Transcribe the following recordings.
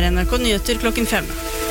NRK Nyheter klokken 5.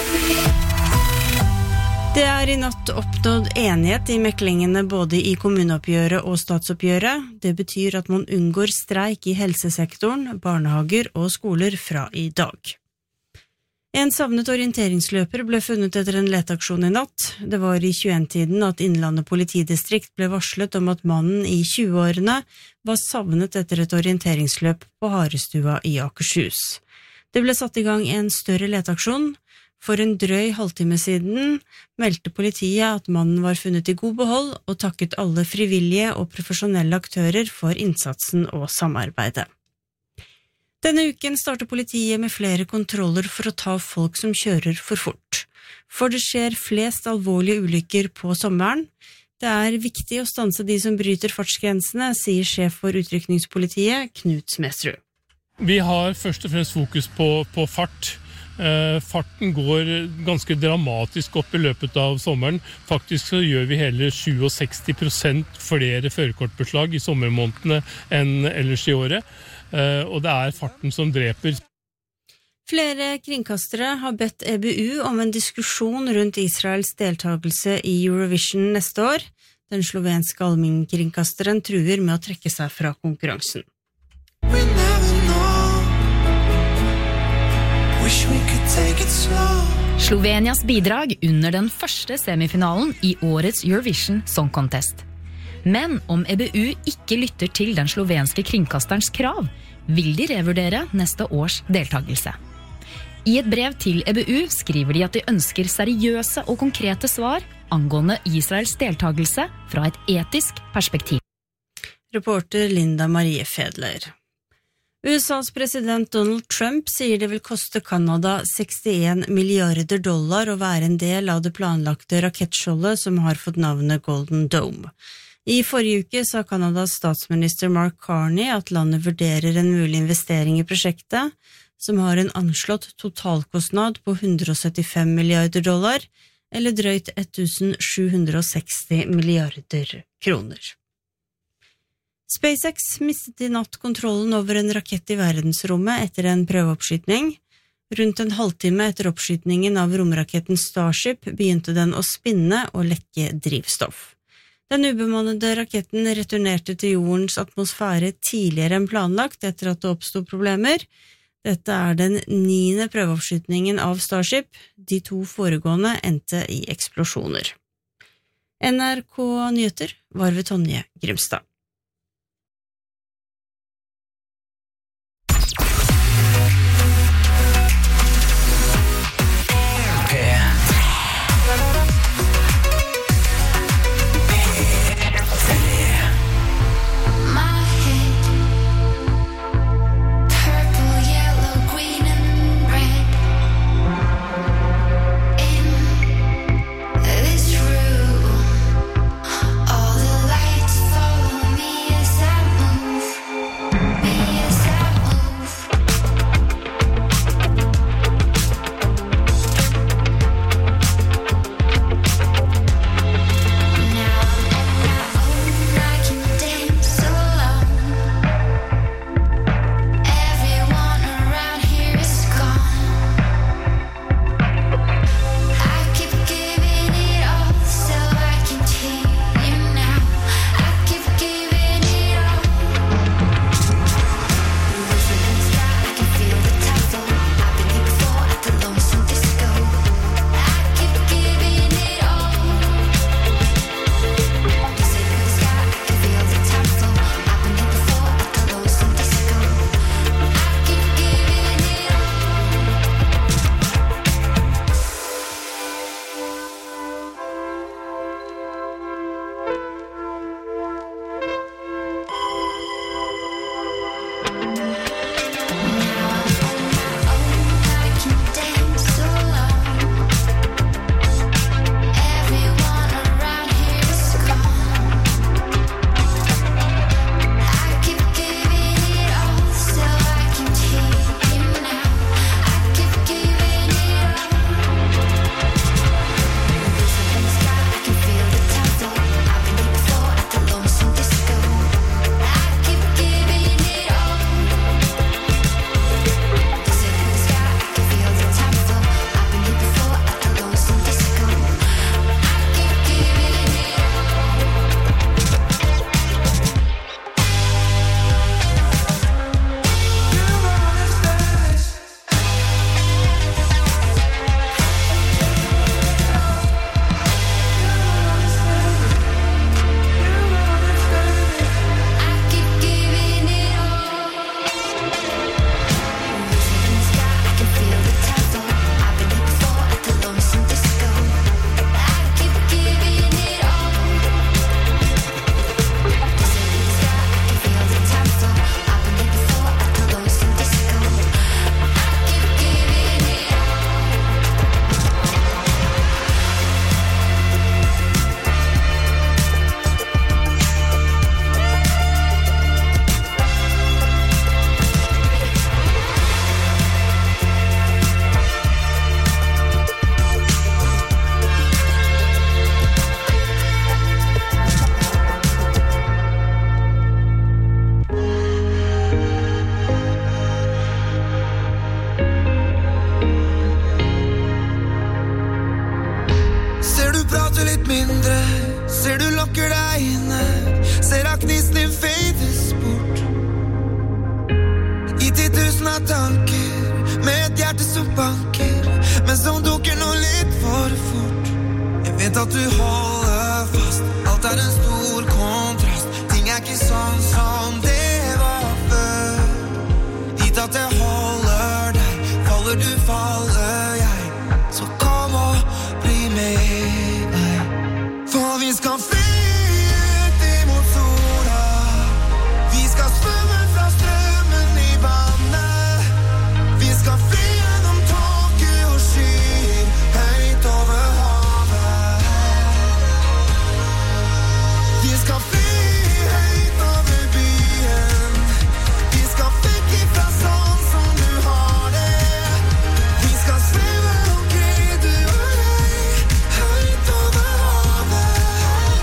Det I natt oppnådd enighet I meklingene både I kommuneoppgjøret og statsoppgjøret. Det betyr at man unngår streik I helsesektoren, barnehager og skoler fra I dag. En savnet orienteringsløper ble funnet etter en leteaksjon I natt. Det var I 21-tiden at Innlandet politidistrikt ble varslet om at mannen I 20-årene var savnet etter et orienteringsløp på Harestua I Akershus. Det ble satt I gang en større leteaksjon. For en drøy halvtime siden meldte politiet at mannen var funnet I god behold og takket alle frivillige og profesjonelle aktører for innsatsen og samarbeidet. Denne uken starter politiet med flere kontroller for å ta folk som kjører for fort. For det skjer flest alvorlige ulykker på sommeren. Det viktig å stanse de som bryter fartsgrensene, sier sjef for utrykningspolitiet, Knut Smedsrud. Vi har først og fremst fokus på fart. Farten går ganske dramatisk opp I løpet av sommeren. Faktisk så gjør vi hele 67% flere førerkortbeslag I sommermånedene enn ellers I året. Og det farten som dreper. Flere kringkastere har bedt EBU om en diskusjon rundt Israels deltagelse I Eurovision neste år. Den slovenske allmennkringkasteren truer med å trekke seg fra konkurransen. Slovenias bidrag under den første semifinalen I årets Eurovision Song Contest. Men om EBU ikke lytter til den slovenske kringkasterens krav, vil de revurdere neste års deltagelse. I et brev til EBU skriver de at de ønsker seriøse og konkrete svar angående Israels deltagelse fra et etisk perspektiv. Reporter Linda Marie Fedler. USAs president Donald Trump sier det vil koste Kanada $61 milliarder å være en del av det planlagte rakettskjoldet som har fått navnet Golden Dome. I forrige uke sa Kanadas statsminister Mark Carney at landet vurderer en mulig investering I prosjektet, som har en anslått totalkostnad på $175 milliarder, eller drøyt 1760 milliarder kroner. SpaceX mistet I natt kontrollen over en rakett I verdensrommet etter en prøveoppskytning. Rundt en halvtime etter oppskytningen av romraketten Starship begynte den å spinne og lekke drivstoff. Den ubemannede raketten returnerte til jordens atmosfære tidligere enn planlagt etter at det oppstod problemer. Dette den 9. prøveoppskytningen av Starship. De 2 foregående endte I eksplosjoner. NRK Nyheter var ved Tonje Grimstad. All the lights follow me. lokker deg inne, ser at gnisten fades bort. I 10 000 av tanker, med et hjerte som banker, men som dukker nå litt for fort. Jeg vet at du holder fast, alt er en stor kontrast. Ting er ikke sånn som det var før. Gitt at jeg holder deg, faller du, faller jeg. Så kom og bli med meg. For vi skal fly ut imot sola. Vi skal svømme fra strømmen i vannet. Vi skal fly gjennom tåke og skyer, høyt over havet. Vi skal fly høyt over byen. Vi skal vekk ifra sånn som du har det. Vi skal svømme omkring du og jeg, høyt over havet.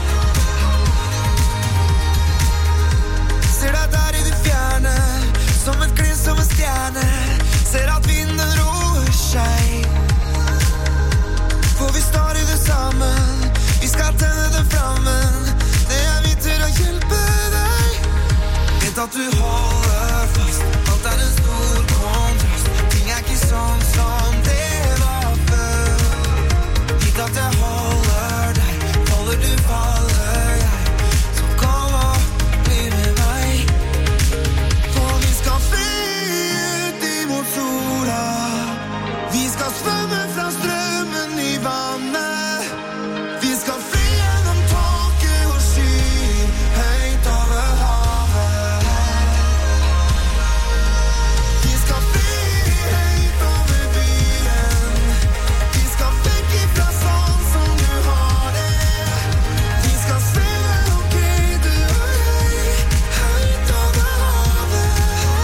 Ser deg der i det fjerne, som et glins som en stjerne. Ser at vinden roer seg. For vi står i det sammen, vi skal tenne den flammen. Det er vi til å hjelpe deg. Vet at du holder fast, alt er en stor kontrast. Ting er ikke sånn som det var før. Gitt at jeg holder deg, faller du, faller jeg. Så kom og bli med meg. For vi skal fly ut imot sola. Vi skal svømme fra strømmen i vannet. Vi skal fly gjennom tåke og skyer, høyt over havet. Vi skal fly høyt over byen. Vi skal vekk ifra sånn som du har det. Vi skal svømme omkring du og jeg, høyt over havet.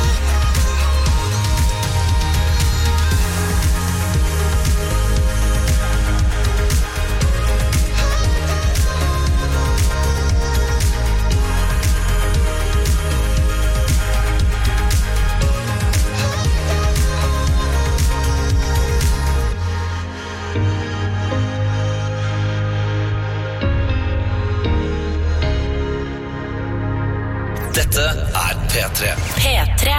Dette P3. P3.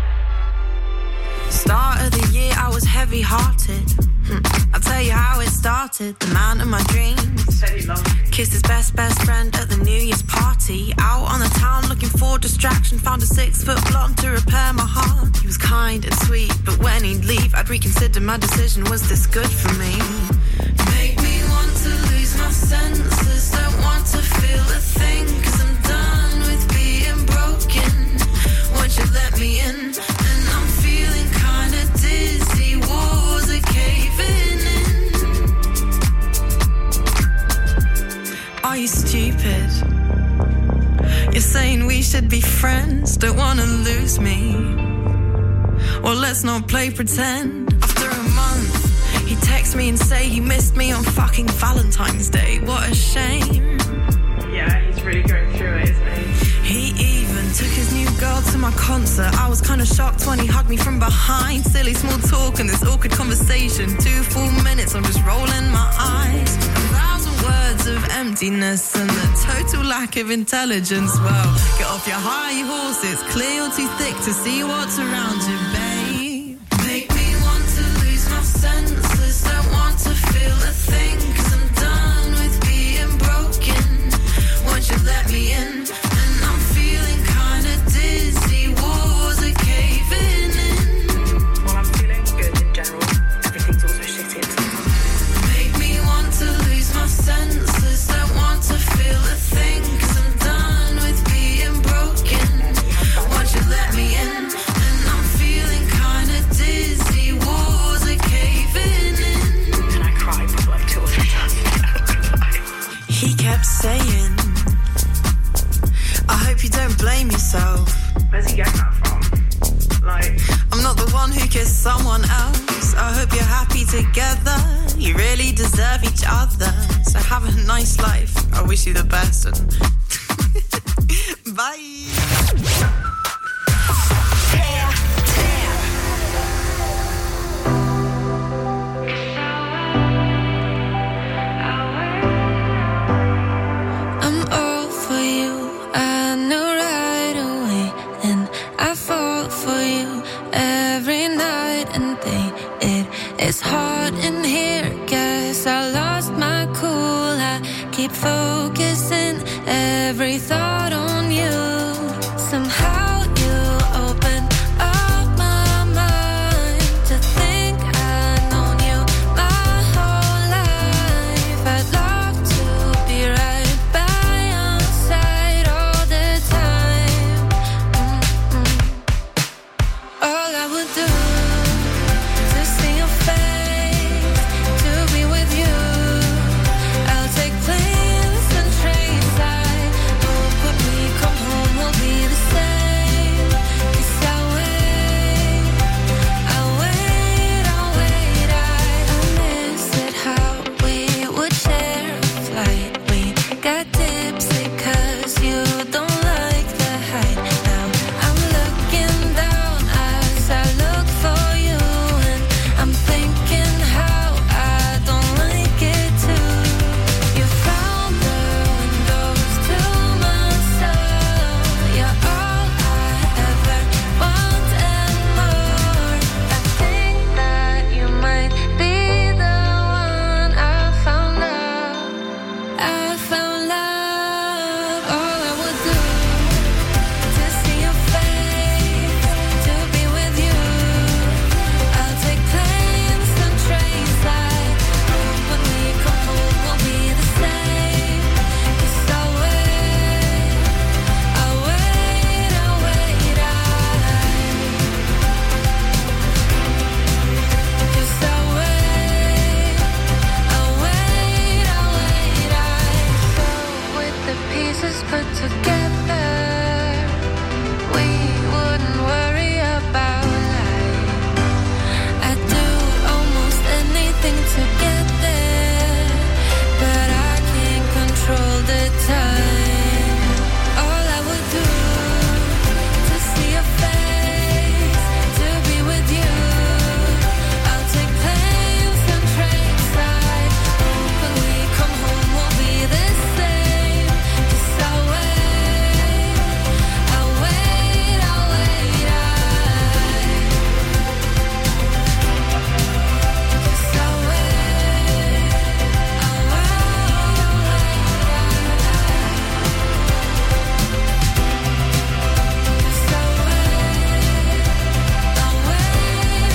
Start of the year I was heavy-hearted. I'll tell you how it started. The man of my dreams kissed his best friend at the New Year's party. Out on the town looking for distraction. Found a 6-foot blonde to repair my heart. He was kind and sweet, but when he'd leave I'd reconsider my decision. Was this good for me? Make me want to lose my senses. Don't want to feel a thing, 'cause I'm done with being broken. Won't you let me in? And I'm feeling kinda dizzy. Walls are caving in. Are you stupid? You're saying we should be friends. Don't wanna lose me. Well, let's not play pretend. After a month he'd text me and say he missed me on fucking Valentine's Day. What a shame. Yeah, he's really going through it, isn't he? He even took his new girl to my concert. I was kind of shocked when he hugged me from behind. Silly small talk and this awkward conversation. 2 full minutes, I'm just rolling my eyes. 1,000 words of emptiness and the total lack of intelligence. Well, get off your high horse, it's clear you're too thick to see what's around you, babe. Make me want to lose my senses. Don't want to feel a thing, 'cause I'm done with being broken. Won't you let me in? And I'm feeling kinda dizzy. Walls are caving in. Well, I'm feeling good in general. Everything's also shitty. Make me want to lose my senses. Don't want to feel a thing, 'cause I'm done with being broken. Won't you let me in? And I'm feeling kinda dizzy. Walls are caving in. And I cried for like 2 or 3 times. He kept saying, I hope you don't blame yourself. Where's he getting that from? Like, I'm not the one who kissed someone else. I hope you're happy together. You really deserve each other. So have a nice life. I wish you the best and bye. I'm I knew right away, and I fall for you every night and day. It's hard in here, guess I lost my cool. I keep focusing every thought on you. Somehow you open up my mind to think I've known you my whole life. I'd love to be right by your side all the time. All I would do to see your face, to be with you. I'll take planes and trains. I hope when we come home we'll be the same. 'Cause I'll wait, I'll wait, I'll wait. I miss it how we would share a flight. We got tipsy 'cause you don't like the height. Now I'm looking down as I look for you, and I'm thinking how I don't like it too. You found the windows to my soul. You're all I ever want and more. I think that you might be the one. I found love. All I would do to see your face, to be with you. I'll take planes and trains. I hope when we come home we'll be the same. 'Cause I'll wait, I'll wait, I'll wait. 'Cause I'll wait, I'll wait, I'll wait. So with the pieces put together, we wouldn't worry about life. I'd do almost anything to get there, but I can't control the time. All I would do to see your face, to be with you. I'll take planes and trains. I hope when we come home we'll be the same. 'Cause I'll wait, I'll wait, I'll wait. 'Cause I'll wait, I'll wait, I'll wait. 'Cause I'll wait, I'll wait,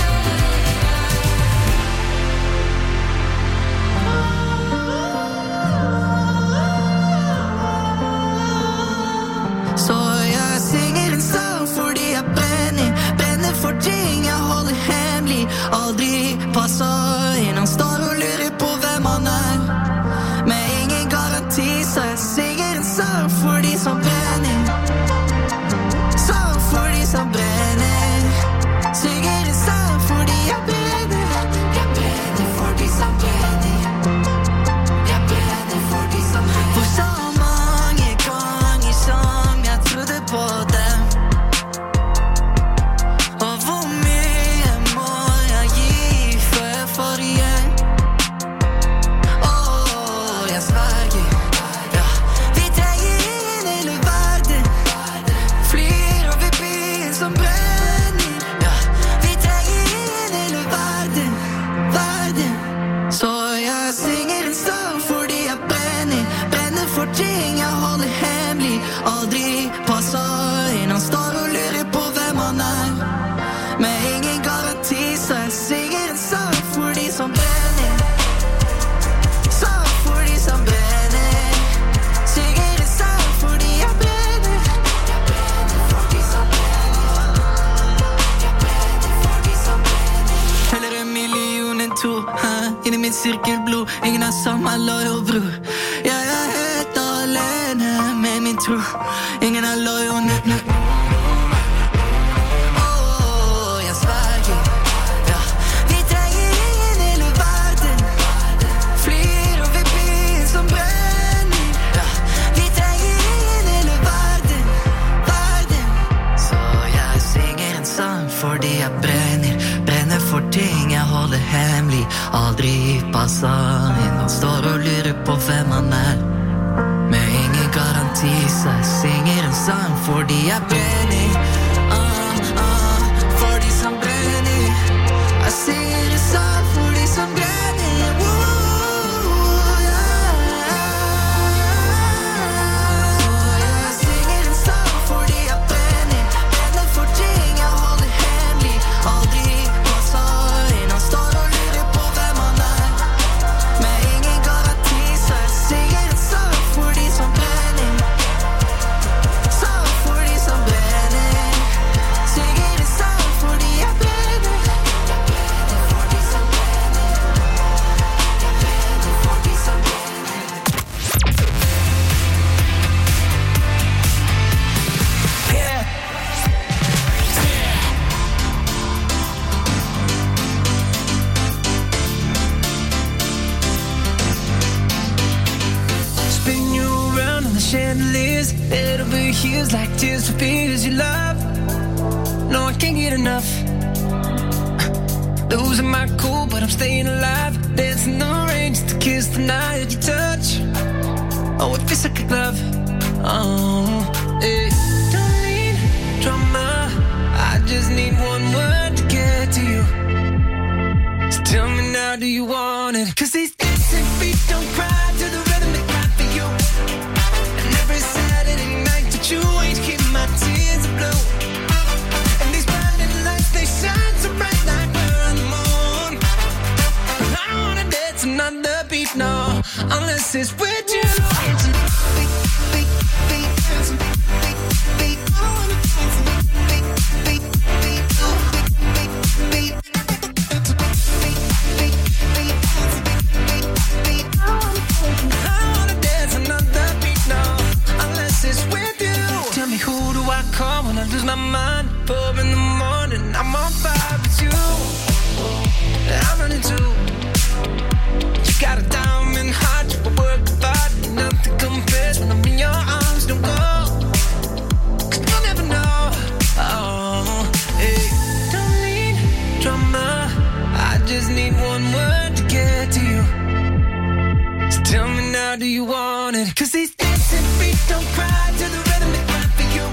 Så jeg synger en sang fordi jeg brenner for ting jeg holder hemmelig. Aldri passer inn, han står og lurer på hvem han er. Med ingen garanti, så jeg synger en sang for de som brenner. Sang for de som brenner. Synger en sang fordi jeg brenner. Jeg brenner for de som brenner. Jeg brenner for de som brenner. For så mange ganger som jeg trodde på dem. Og hvor mye må jeg gi før jeg får igjen? Jeg sverger, ja. Vi trenger ingen hele verden. Flyr over byen som brenner, ja. Vi trenger ingen hele verden. Så jeg synger en sang fordi jeg brenner for ting jeg holder hemmelig. Aldri passer inn, han står og lurer på hvem han er. Med ingen garanti, så jeg synger en sang for de som brenner. Sang for de som brenner. Synger en sang fordi jeg brenner. Jeg brenner for de som brenner. Jeg brenner for de som brenner. Heller 1 million enn 2 inni min sirkelblod. Ingen er samme loyal bror. Jeg er helt alene med min tro. Ingen er loyal nu. Jeg sverger, ja. Vi trenger ingen hele verden. Flyr over byen som brenner, ja. Vi trenger ingen hele verden. Så jeg synger en sang fordi jeg brenner for ting jeg holder hemmelig. Aldri passer inn, han står og lurer på hvem han er. Med ingen garanti, så jeg synger en sang fordi jeg brenner for de som brenner. Jeg sier en sang for de som brenner. Jeg synger en sang fordi jeg brenner. Brenner for ting jeg holder hemmelig. Aldri passar inn. Han står og lurer på hvem han er. Med ingen garanti, så jeg synger en sang for de som brenner. Sang for de som brenner. Synger en sang fordi jeg brenner. For de som brenner. For de som brenner. Spin you around on the chandeliers. Head over heels like tears for fears you love. No, I can't get enough. Losing my cool, but I'm staying alive. Dancing the rain just to kiss the night you touch. Oh, it feels like a glove. Oh, hey. Don't need drama. I just need one word to get to you. So tell me now, do you want it? 'Cause these dancing feet don't cry to the rhythm they cry for you. And every Saturday night that you ain't keep my tears blue. And these blinding lights, they shine so bright like we're on the moon. I don't wanna dance another beat, no, unless it's with you. When I lose my mind, 4 in the morning, I'm on fire with you. I'm running too. You got a diamond heart, you work hard, nothing compares when I'm in your arms. Don't go, 'cause you'll never know. Oh, hey, don't need drama. I just need one word to get to you. So tell me now, do you want it? 'Cause these dancing feet don't cry to the rhythm they cry for you.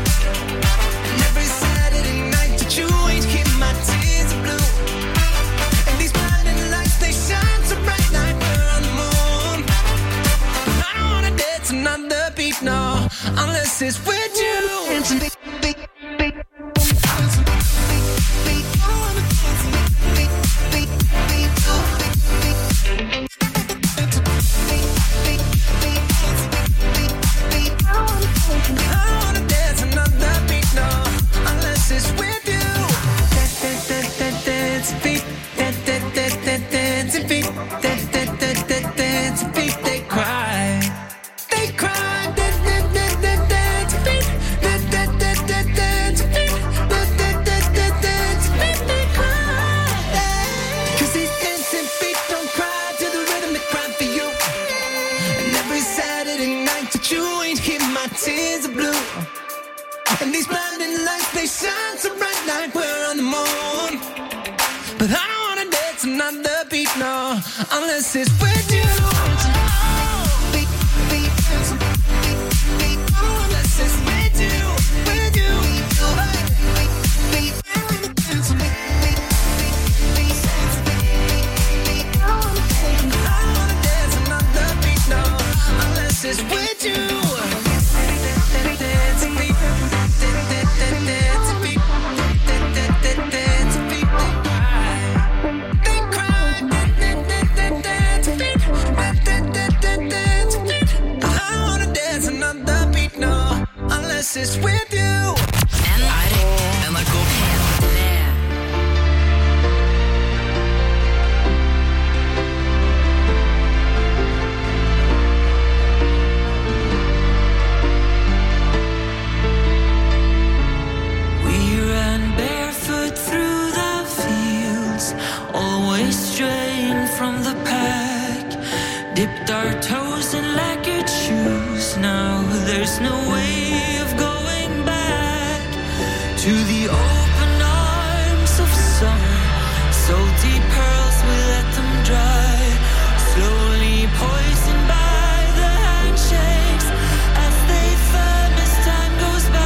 You ain't keep my tears blue. And these blinding lights, they shine so bright like we're on the moon. I don't wanna dance another beat, no, unless it's with you. Tears are blue. And these blinding lights, they shine so bright like we're on the moon. But I don't wanna dance another beat, no, unless it's with you. Unless it's with you, with you. I don't wanna dance another beat, no, unless it's with you. It's with you. NRK P3. We ran barefoot through the fields, always straying from the pack. Dipped our toes in lacquered shoes. Now there's no way to the open arms of summer. Salty pearls, we let them dry. Slowly poisoned by the handshakes as they firm as time goes by.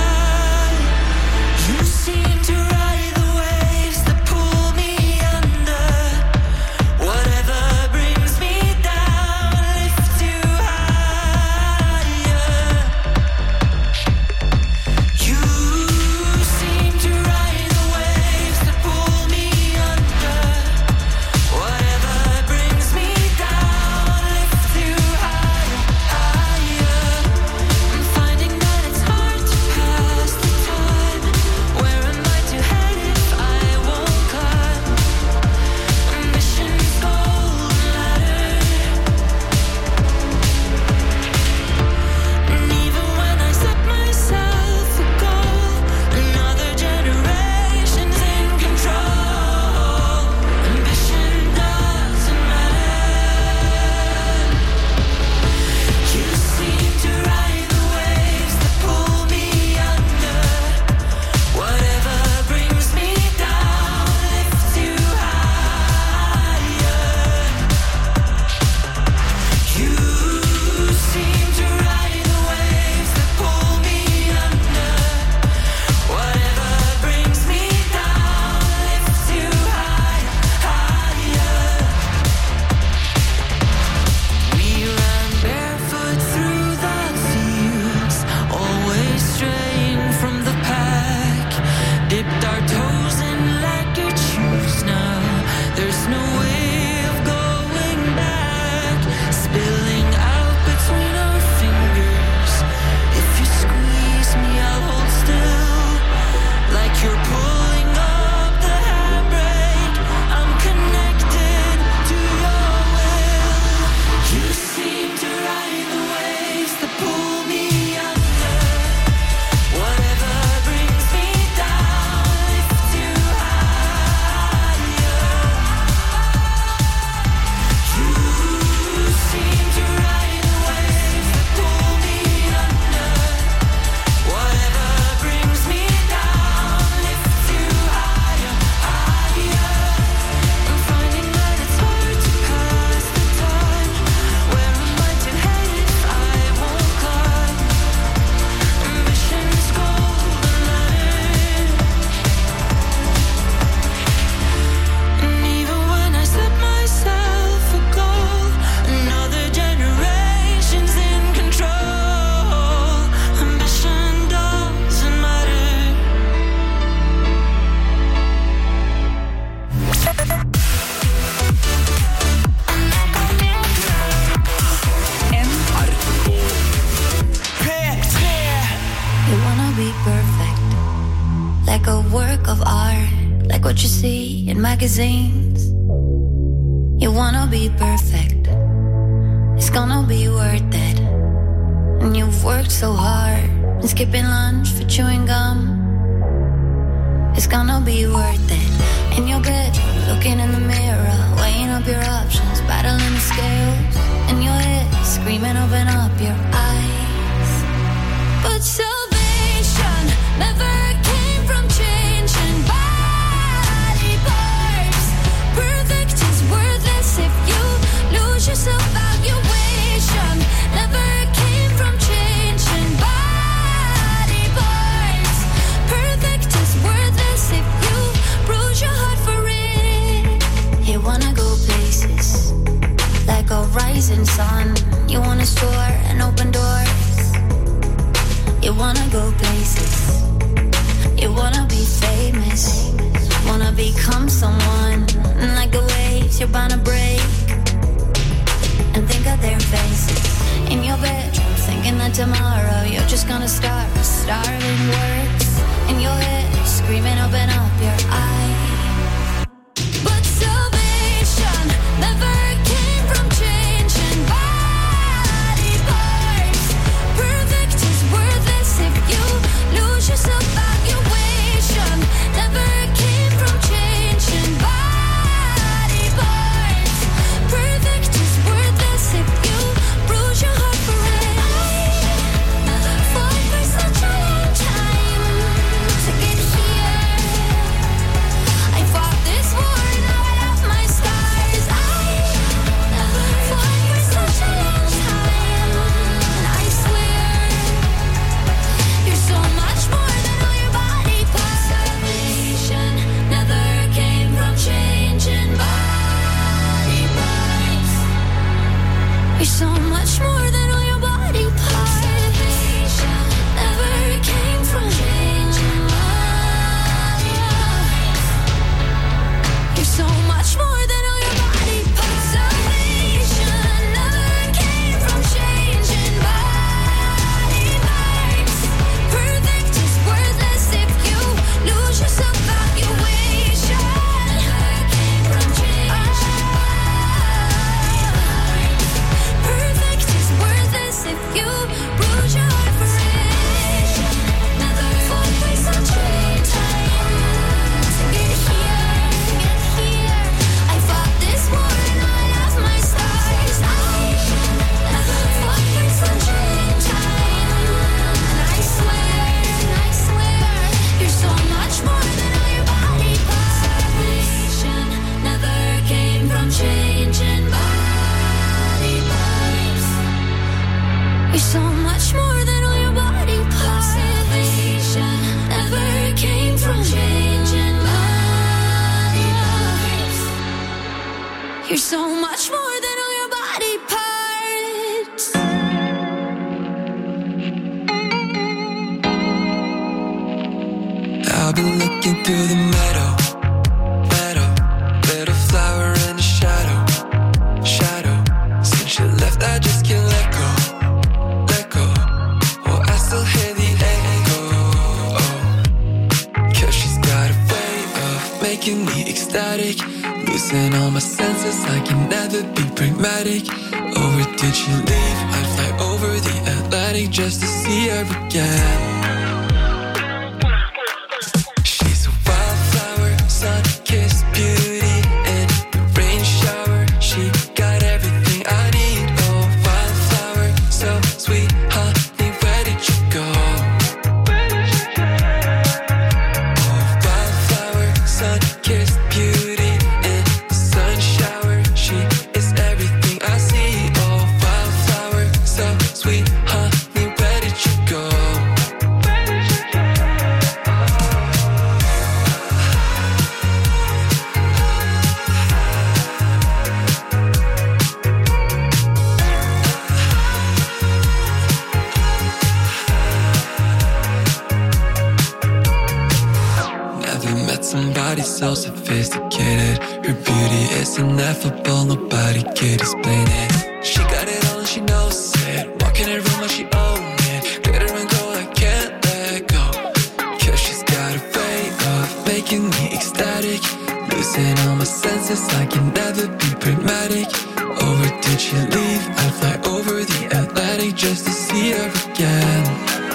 what you see in magazines. You wanna be perfect, it's gonna be worth it. And you've worked so hard, and skipping lunch for chewing gum. It's gonna be worth it. In your bedroom, looking in the mirror, weighing up your options, battling the scales. In your head, screaming, open up your eyes. But salvation never came from changing body parts. Perfect is worthless if you lose yourself. Valuation never came from changing body parts. Perfect is worthless if you bruise your heart for it. You wanna go places like a rising sun. You wanna soar and open doors. You wanna go places. You wanna be famous. Wanna become someone. And like the waves, you're bound to break. And think of their faces in your bedroom, thinking that tomorrow you're just gonna start starving words. In your head, screaming, open up your eyes. But salvation never came from changing body parts. Perfect is worthless if you lose yourself. Valuation never came from changing body parts. Perfect is worthless if you bruise your heart for it. Fought for such a long time to get here. I fought this war and now I have my scars. I fought for such a long time, and I swear you're so much more than all your body parts. Salvation never came from changing body parts. You're so much more than all your body parts. Salvation never came from changing body parts. You're so much more than all your body parts. Salvation never came from changing body parts. Perfect is worthless if you lose yourself. Valuation never came from changing body parts. Perfect is worthless if you bruise your heart for it. Never fought for such a long time to get here. I fought this war and I have my scars. I never fought for such a long time, and I swear you're so much more than all your body parts. Salvation never came from changing body parts. You're so much more than all your body parts. Salvation never came from changing body parts. You're so much more than all your body parts. I've been looking through the meadow, little flower in the shadow. Since you left, I just can't let go. Oh, I still hear the echo. Cause she's got a way of making me ecstatic. Losing all my senses, I can never be pragmatic. Oh, where did she leave? I'd fly over the Atlantic just to see her again. She's a wildflower, sun-kissed beauty in the rain shower. She got everything I need. Oh, wildflower, so sweet, honey, where did you go? Oh, wildflower, sun-kissed beauty in the sun shower. She is everything I see. Oh, wildflower, so sweet, honey, where did you go? Never met somebody so sophisticated. Her beauty is ineffable, nobody could explain it. She got it all and she knows it. Walking in her room like she owned it. Glitter and gold, I can't let go. Cause she's got a way of making me ecstatic. places I can never be pragmatic. Over did she leave? I'd fly over the Atlantic just to see her again.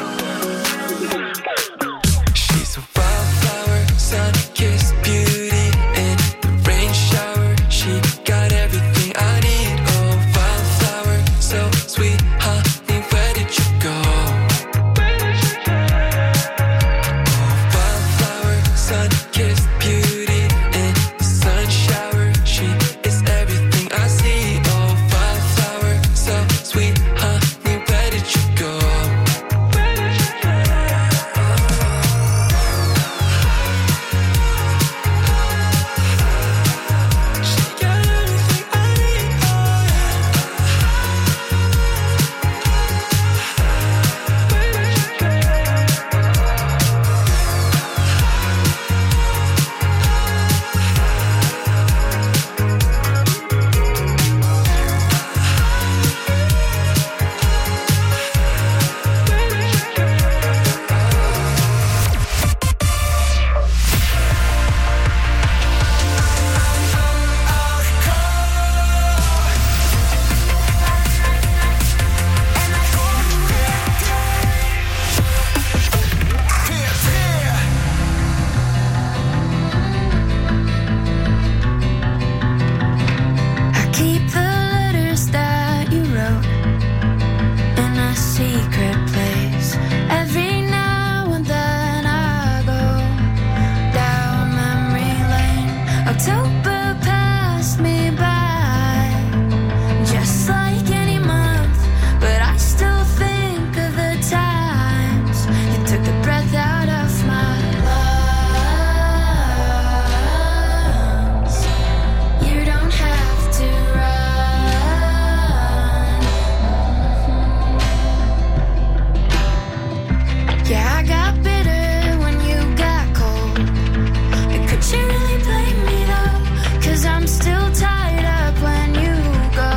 She's a wildflower, sun-kissed beauty in the rain shower. She got everything I need. Oh, wildflower, so sweet, honey, where did you go? Oh, wildflower, sun-kissed beauty in the sun shower. She is everything I see. Oh, wildflower, so sweet, honey, where did you go? She got everything I need. I keep the letters that you wrote in a secret place. Every now and then I go down memory lane. October passed me by, just like any month, but I still think of the times you took the breath out of my lungs. You don't have to run. Yeah, I got bitter when you got cold. And could you really blame me though? 'Cause I'm still tied up when you go.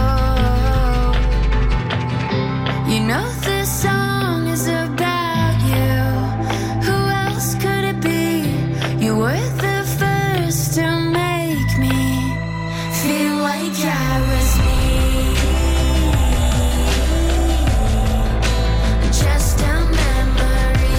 You know this song is about you. Who else could it be? You were the first to make me feel like I was me. Just a memory.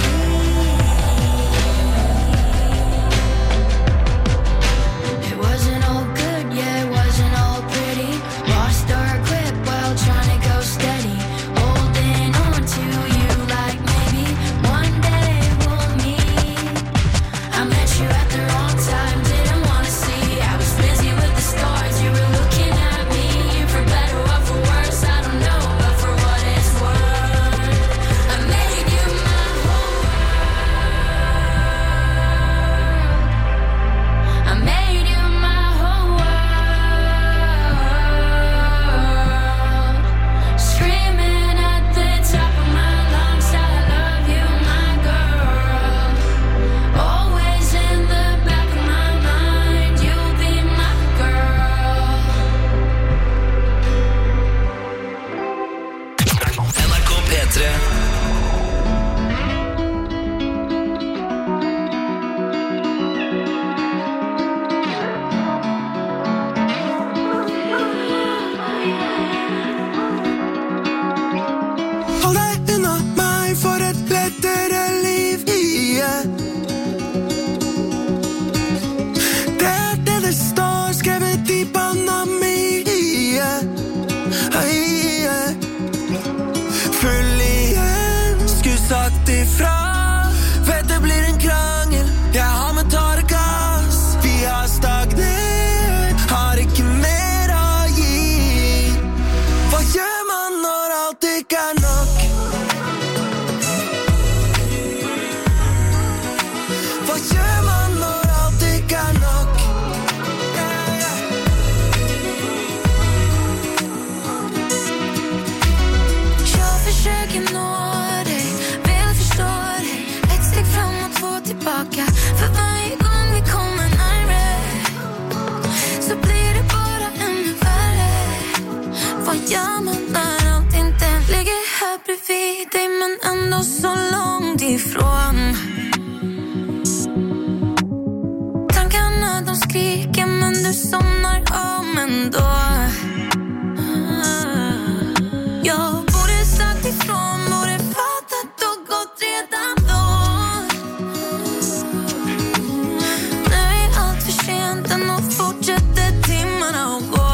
It wasn't all good, yeah, it wasn't all pretty. Lost our grip while trying to go steady. Holding on to you like maybe one day we'll meet. I met you at the wrong time, didn't wanna see. I was busy with the stars, you were looking at me. For better or for worse, I don't know, but for what it's worth, I made you my whole world. I made you my whole world. Screaming at the top of my lungs, I love you, my girl. Always in the back of my mind, you'll be my girl. NRK P3. Hold deg unna meg for et lettere liv, yeah. Det er det det står skrevet i panna mi, yeah. Yeah. Full igjen, skulle sagt ifra. Vet det blir en krangel, jeg har med tåregass. Vi har stagnert, har ikke mer å gi. Hva gjør man når alt ikke er nok? Hva gjør man når alt ikke er nok? Jag försöker nå dig, vill förstå dig. Ett steg fram och två tillbaka. För varje gång vi kommer närmare så blir det bara ännu värre. Vad gör man när allt inte ligger här bredvid dig men ändå så långt ifrån? Tankarna de skriker men du somnar om ändå. Jag borde sagt ifrån, borde fattat och gått redan då. Nu är allt för sent, ändå fortsätter timmarna att gå.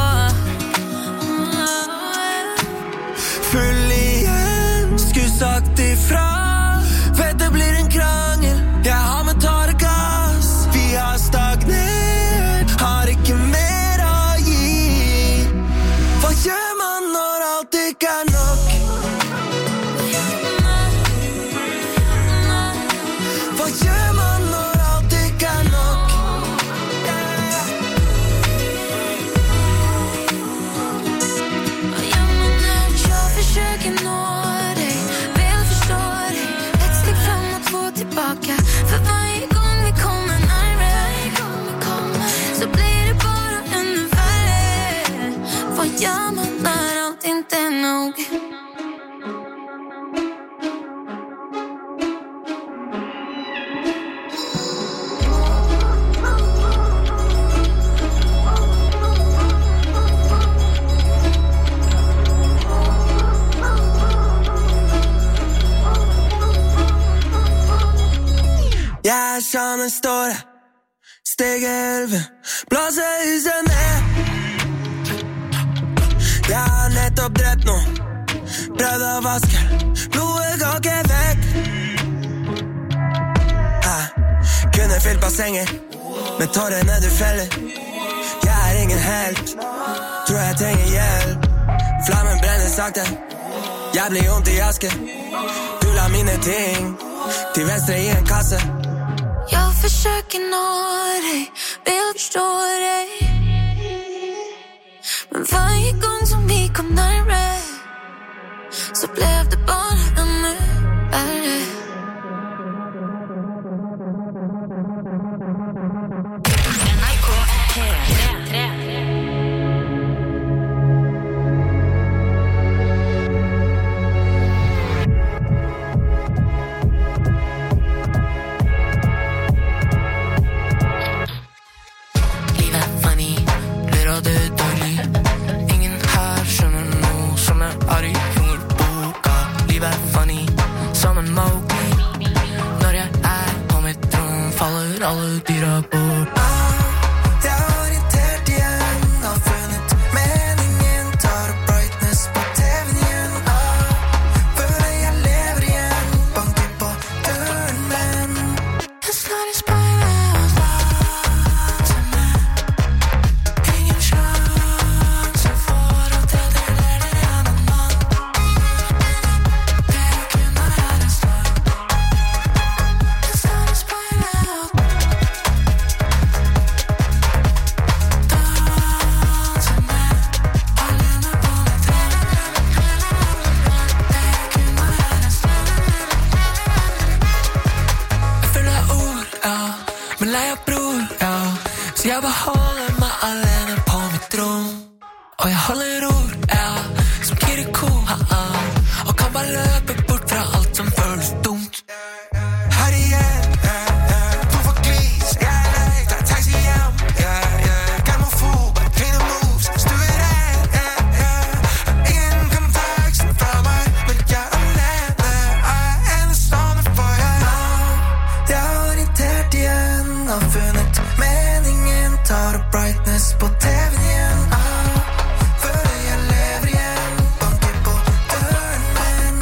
Full igen, skulle sagt ifrån. Vet det blir en krangel, jag har med tar det gas. Vi har stagnerat, har inte mer att ge. Vad gör man när allt inte är nog? Vad gör man när allt inte är nog? Jag försöker nå dig, vill förstå dig. Ett steg framåt, två tillbaka. För varje gång vi kommer närmare så blir det bara ännu värre. Vad gör man när allt inte är nog? Jag känner står steg 11, blåser huset ned. Jag har nettopp drept noen, prøvd å vaske, blodet går ikke vekk. Kunne fylt bassenger, med tårene du feller. Jeg er ingen helt, tror jeg trenger hjelp. Flammen brenner sakte, jeg blir ondt i aske. Du la mine ting til venstre i en kasse. Jag försöker nå dig, vill förstå dig. Men varje gång som vi kom närmare så blev det bara ännu värre. NRK P3. Livet er funny, ler av det dårlig. Ingen her skjønner noe som jeg er i hungerboka. Livet er funny, som en Mowgli. Når jeg er på mitt rom, faller alle dyra bort. Jeg har orientert igjen, har funnet meningen, tar opp brightness på TV-en igjen. Føler jeg lever igjen, banker på døren, men Jag slår i speilet og later meg. Ingen sjanse for at jeg deler det igjen en mann. Det kunne være en stund. Jag slår i speilet og Danse med alene på mitt rom. Det kunne være en stund. Jeg føler ord, ja, men lei av bror, ja. Så jeg beholder meg alene på mitt rom. Og jeg holder ord, ja, som Kiriko, og kan bare løpe bort fra alt som føles dumt. her igjen, hvorfor glis? Jeg er lei, der er taxi hjem. Germofob, clean the moves, stuer her. Ingen kan ta aksen fra meg, men jeg er alene. Jeg er enestående for jeg har orientert igjen, har funnet meningen, tar opp brightness på TV-en igjen. Føler jeg lever igjen, banker på døren, men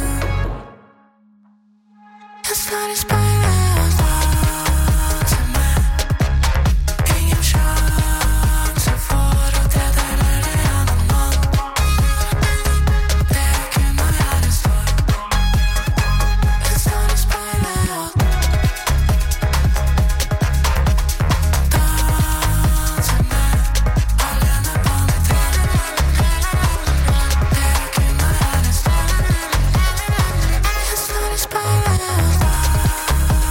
Jag slår i speilet og later meg. Ingen sjanse for at jeg deler det igjen en mann. Det kunne være en stund. Jag slår i speilet og Danse med alene på mitt rom. Det kunne være en stund. jag slår i speilet og later meg.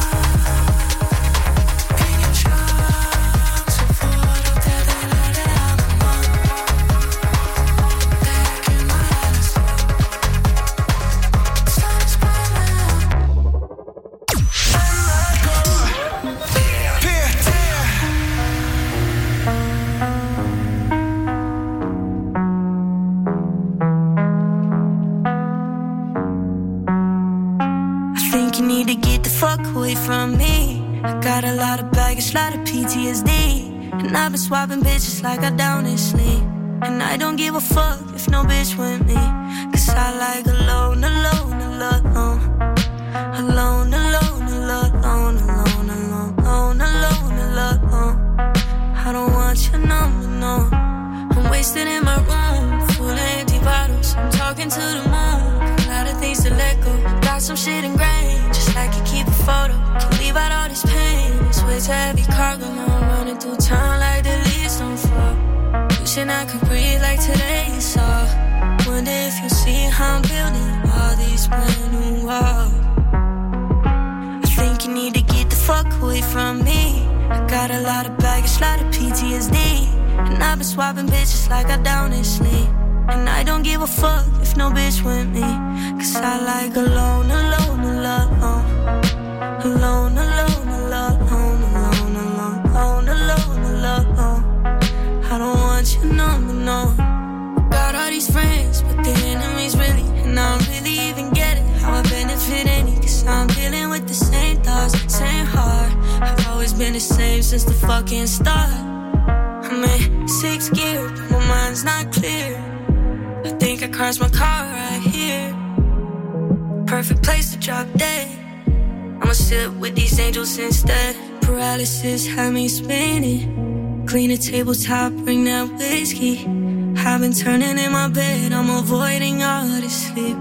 you need to get the fuck away from me. I got a lot of baggage, lot of PTSD, and I've been swapping bitches like I down and sleep. And I don't give a fuck if no bitch with me, cause I like alone, alone, alone. Alone, alone, alone, alone, alone, alone, alone, alone. I don't want your number, no. I'm wasted in my room, full of empty bottles. I'm talking to the moon, a lot of things to let go. Got some shit ingrained, just like you keep a photo. Can leave out all this pain, it's way too heavy cargo. Now I'm running through town like the leaves don't fall. Wishing I could breathe like today is all. Wonder if you see how I'm building all these brand new walls. I think you need to get the fuck away from me. I got a lot of baggage, lot of PTSD, and I've been swapping bitches like I down and sleep. And I don't give a fuck if no bitch with me, cause I like alone, alone, alone. Alone, alone, alone, alone, alone, alone, alone. I don't want your number, no. Got all these friends, but they're enemies really, and I don't really even get it, how I benefit any, cause I'm dealing with the same thoughts, same heart. I've always been the same since the fucking start. I'm in 6th gear, but my mind's not clear. I think I crashed my car right here. Perfect place to drop dead. I'ma sit with these angels instead. Paralysis had me spinning. Clean the tabletop, bring that whiskey. I've been turning in my bed, I'm avoiding all this sleep.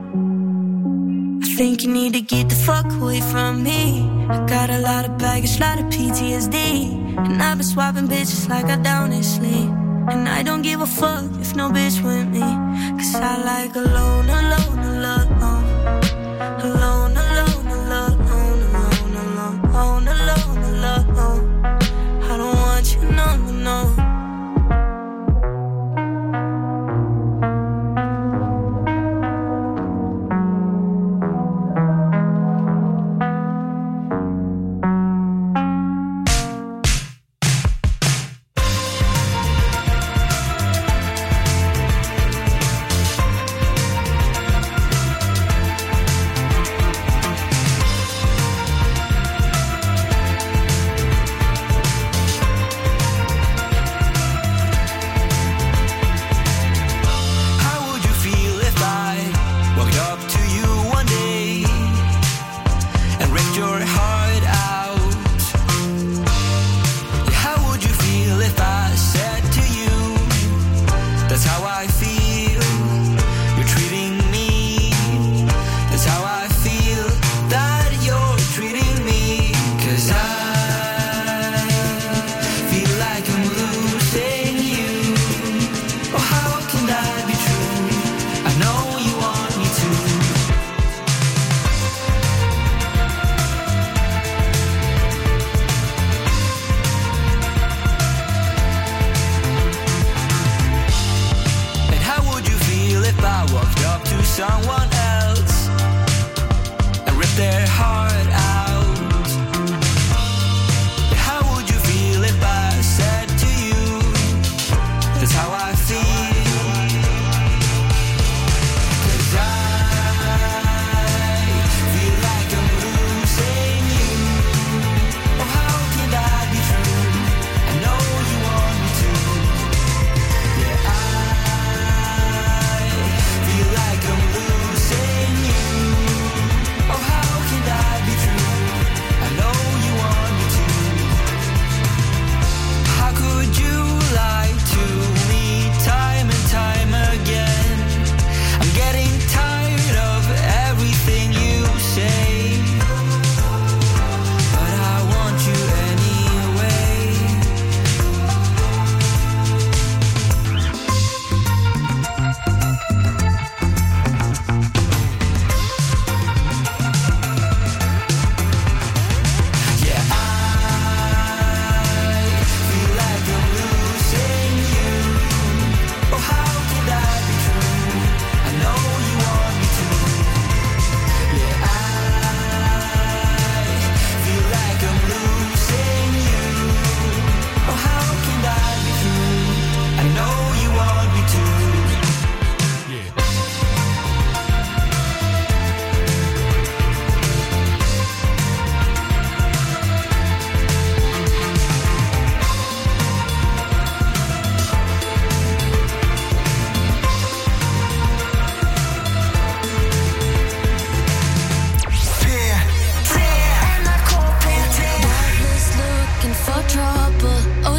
I think you need to get the fuck away from me. I got a lot of baggage, lot of PTSD, and I've been swapping bitches like I down and sleep. And I don't give a fuck if no bitch with me, cause I like alone, alone, alone. Alone, alone, alone, alone, alone, alone, alone. I don't want your number, no. Someone else and rip their heart out. How would you feel if I said to you, that's how I feel? 'Cause I feel like I'm losing you. Oh, how can that be true? I know you want me to. Yeah, I feel like I'm losing you. Oh, how can that be true?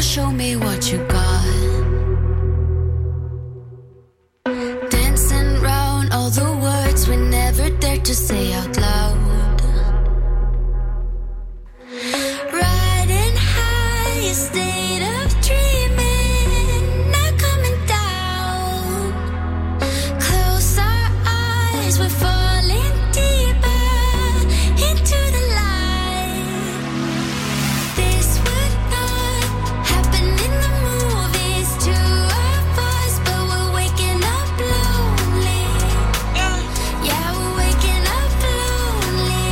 show me what you got. Dancing round all the words we never dared to say out loud. Riding high, a state of dreaming, not coming down. Close our eyes, we're falling deeper into the light. This would not happen in the movies to of us, but we're waking up lonely. Yeah, we're waking up lonely.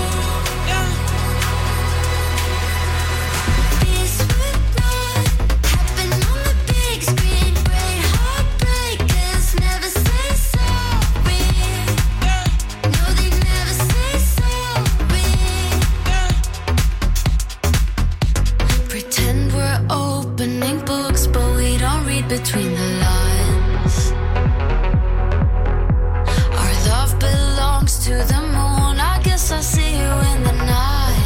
This would not happen on the big screen. Great heartbreakers never say sorry. No, they never say sorry. Pretend we're opening books, but we don't read between the lines. Our love belongs to the moon. I guess I'll see you in the night.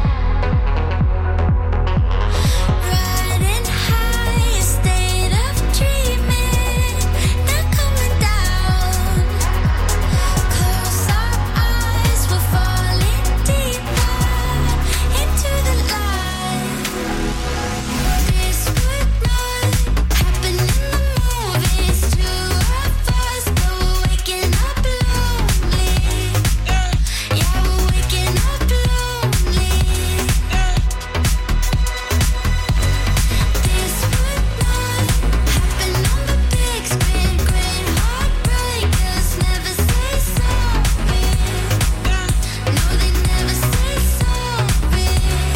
Riding high, a state of dreaming, not coming down. Close our eyes, we're falling deeper into the light. This would not happen in the movies to of us, but we're waking up lonely. Yeah, we're waking up lonely. This would not happen on the big screen. Great heartbreakers never say sorry. No, they never say sorry.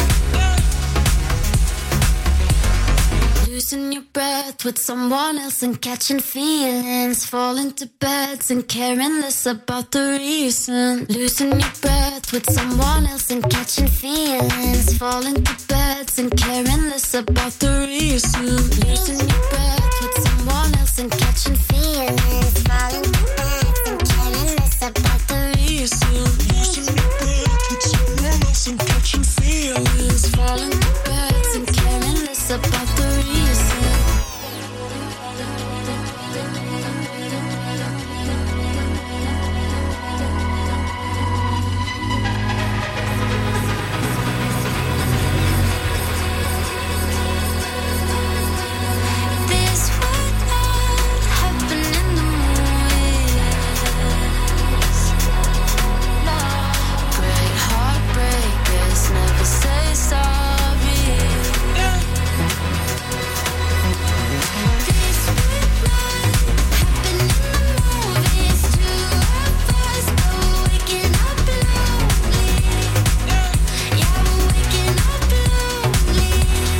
Losing your breath with someone else and catching feelings. Falling to beds and caring less about the reason. Losing your breath with someone else and catching feelings. Falling to beds and caring less about the reason. Losing your breath with someone else and catching feelings. Falling to beds and caring less about the reason. Losing your breath with someone else and catching feelings. Falling to beds and caring less about the reason. This would not happen in the movies. Great heartbreakers never say sorry. This would not happen in the movies to of us, but we're waking up lonely. Yeah, we're waking up lonely.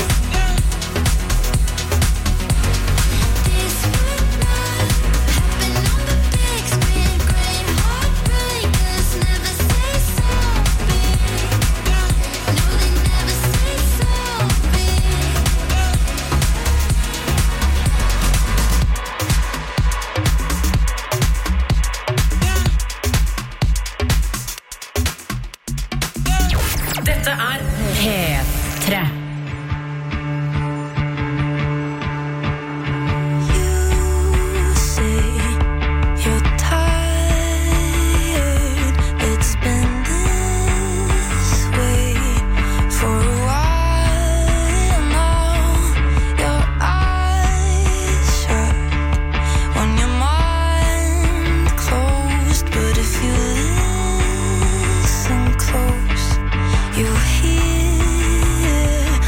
This would not happen on the big screen. Great heartbreakers never say sorry. No, they never say sorry. Dette er P3. You say you're tired. It's been this way for a while now. Your eyes shut on your mind closed, but if you listen close, you hear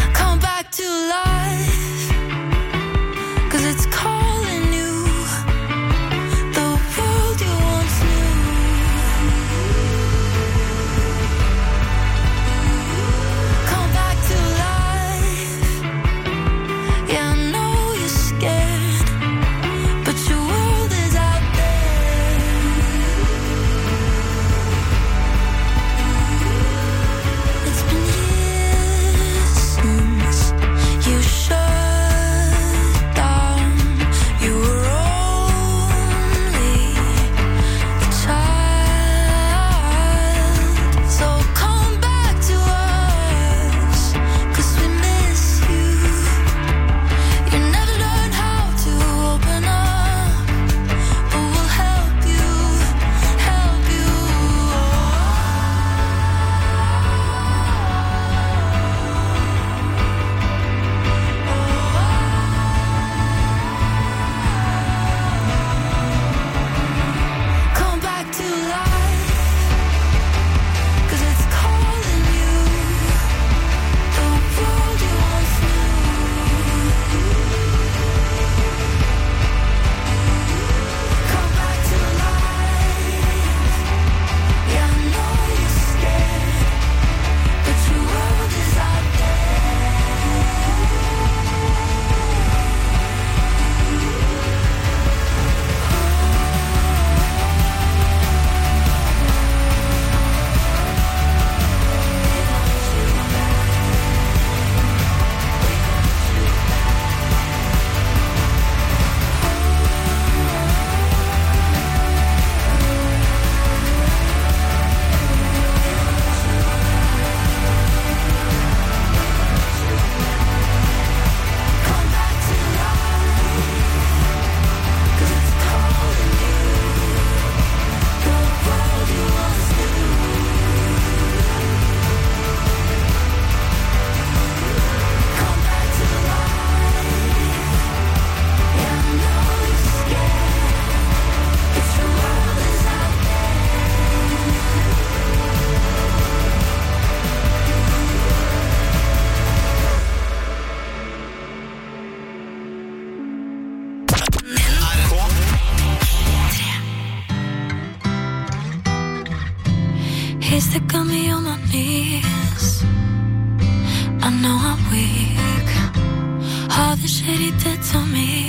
this. I know I'm weak. All the shit he did to me.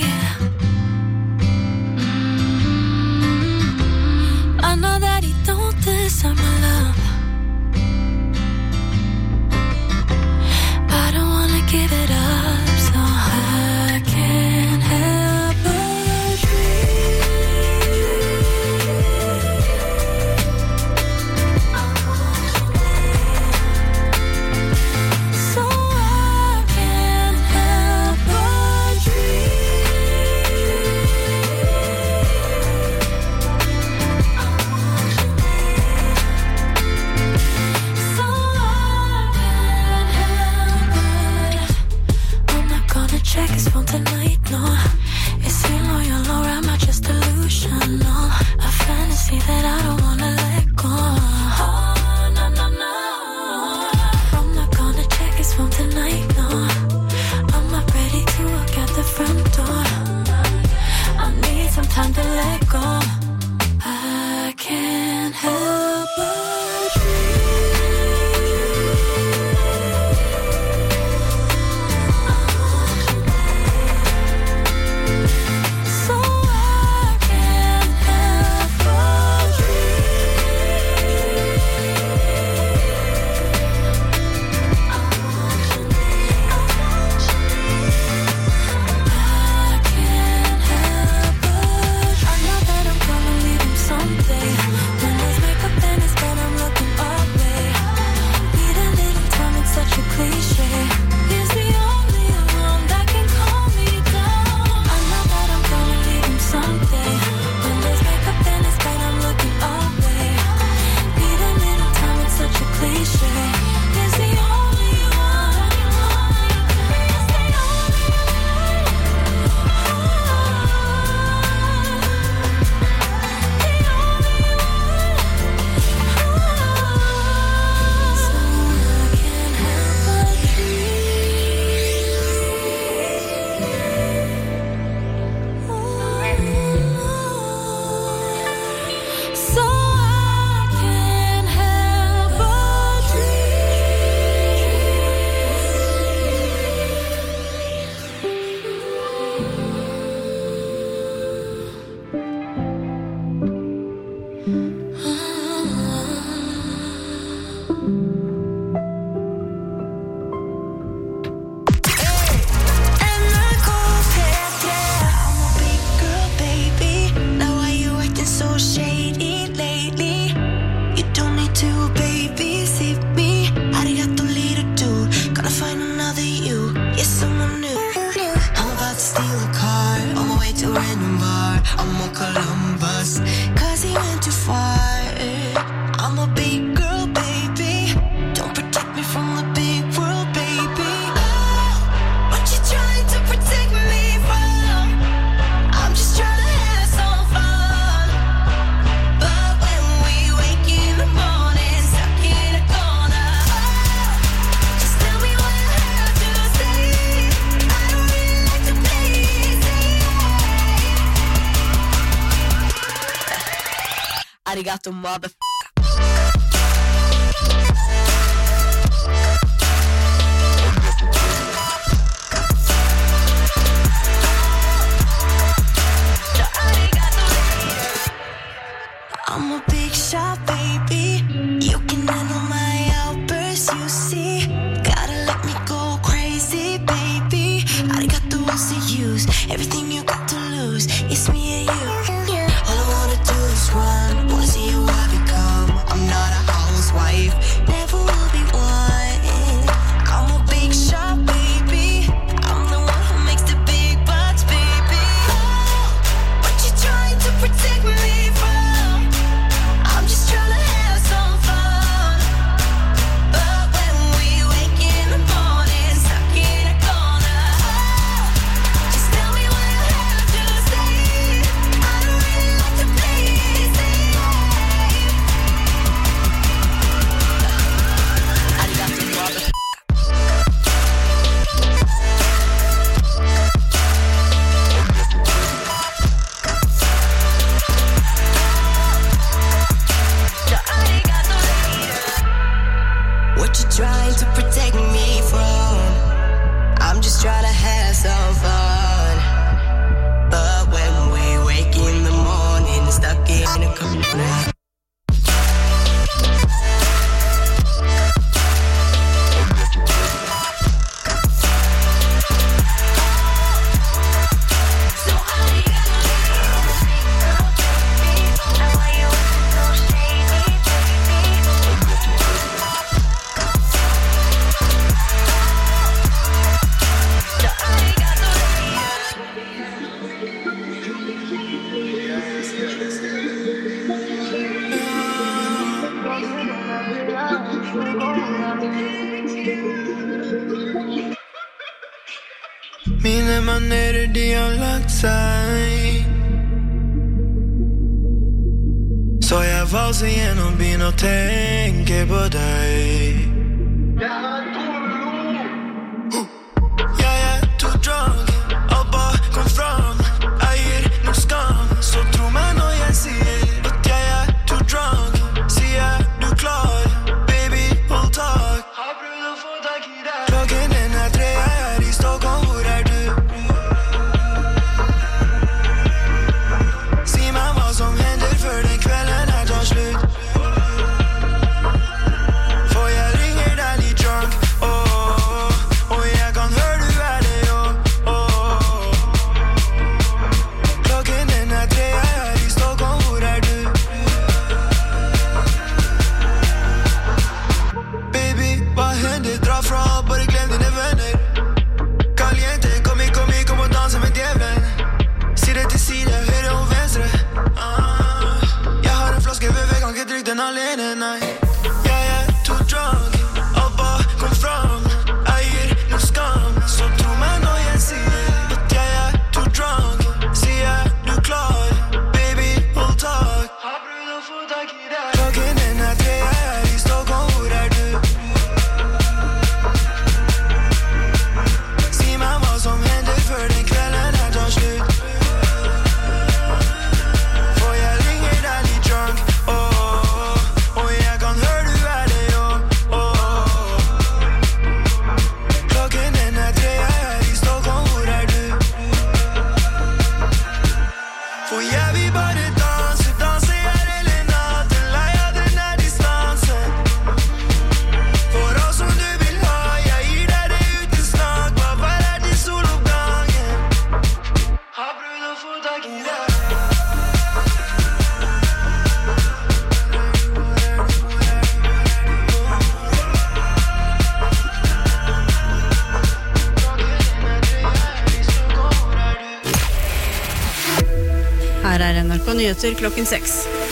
I know that he don't deserve my love. I don't wanna give it up, so I can't help but dream. So I can't help but dream. So I can't help but. I'm not gonna check his phone tonight, no. Is he loyal or am I just delusional? A fantasy that I don't wanna let go. Oh, no, no, no. I'm not gonna check his phone tonight, no. I'm not ready to walk out the front door. I need some time to let go. I can't help but dream. So I can't help but I can't help but. I know that I'm gonna leave him someday. When there's makeup and his bed, I'm looking away. Need a little time, it's such a cliche. He's the only one that can calm me down. I know that I'm gonna leave him someday. When there's makeup and his bed, I'm looking away. Need a little time, it's such a cliche. He's the only one. He's the only so I can't help but NRK P3. I'm a big girl, baby. Now why you acting so shady lately? You don't need to babysit me. Arigato, little dude. Gonna find another you. Yes, someone new. I'm about to steal a car on my way to a random bar. I'm on Columbus, 'cause he went too far. I'm a big girl, baby. Don't protect me from the big world, baby. Oh, what you trying to protect me from? I'm just trying to have some fun. But when we wake in the morning, stuck in a corner, oh, just tell me what I have to say. I don't really like to play it safe. Arigato, mother. I'm a big shot, baby. You can handle my outbursts, you see. Gotta let me go crazy, baby. Arigato was to use everything you got to lose. It's me and you. All I wanna do is run. Wanna see who I become. I'm not a housewife, never will be one. I'm a big shot, baby. I'm the one who makes the big bucks, baby. Oh, what you trying to protect me from? I'm just trying to have some fun. But when we wake in the morning, stuck in a corner, oh, just tell me what I trying to protect me from. I'm just trying to have some fun. But when we wake in the morning, stuck in a corner. Mine manerer de har lagt seg. Så jeg valser gjennom byen og tenker på deg. Jeg er too drunk, alt bare kom fram. Eier noe skam, så tro meg når jeg sier at jeg er too drunk. Sier du klar, baby, hold tak. Har prøvd å få tak i deg. Klokken den er 3, jeg er i Stockholm, hvor er du? Si meg hva som hender før den kvelden her tar slutt. For jeg ringer deg litt drunk, og jeg kan høre du er det, Klokken den er 3, jeg er i Stockholm, hvor er du? Baby, hva hender? Dra fra, bare glem dine venner. Caliente, kom og danse med djevelen. Side til side, høyre og venstre. Jeg har en flaske ved vei, kan ikke drikke den alene, nei. Jeg er too drunk, alt bare kom fram. Eier noe skam, så tro meg når jeg sier at jeg er too drunk. Sier du klar, baby, hold tak. Har prøvd å få tak i deg. Klokken den er 3, jeg er i Stockholm, hvor er du? Si meg hva som hender før den kvelden her tar slutt. For jeg ringer deg litt drunk, og jeg kan høre du er det, Klokken den er 3, jeg er i Stockholm, hvor er du? For jeg vil bare danse her hele natten, lei av den her distansen. For alt som du vil ha, jeg gir deg det uten snakk, bare vær her til soloppgangen. Har prøvd å få tak i deg. Her er NRK Nyheter klokken 6.